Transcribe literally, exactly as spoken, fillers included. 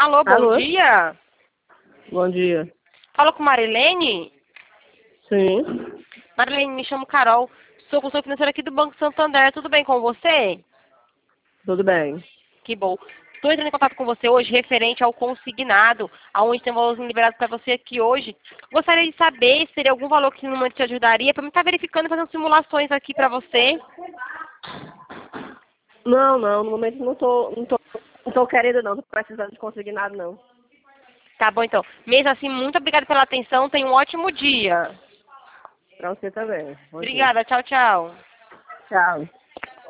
Alô, bom Alô? dia. Bom dia. Fala com Marilene? Sim, Marilene, me chamo Carol. Sou consultora financeira aqui do Banco Santander. Tudo bem com você? tudo bem. Que bom. Estou entrando em contato com você hoje referente ao consignado, aonde tem um valorzinho liberado para você aqui hoje. Gostaria de saber se teria algum valor que no momento te ajudaria para me estar verificando e fazendo simulações aqui para você. Não, não, no momento não tô, não tô, não tô querendo não, tô precisando de conseguir nada não. Tá bom, então. Mesmo assim, muito obrigada pela atenção. Tenha um ótimo dia. Pra você também. Bom dia. Obrigada. Tchau, tchau. Tchau.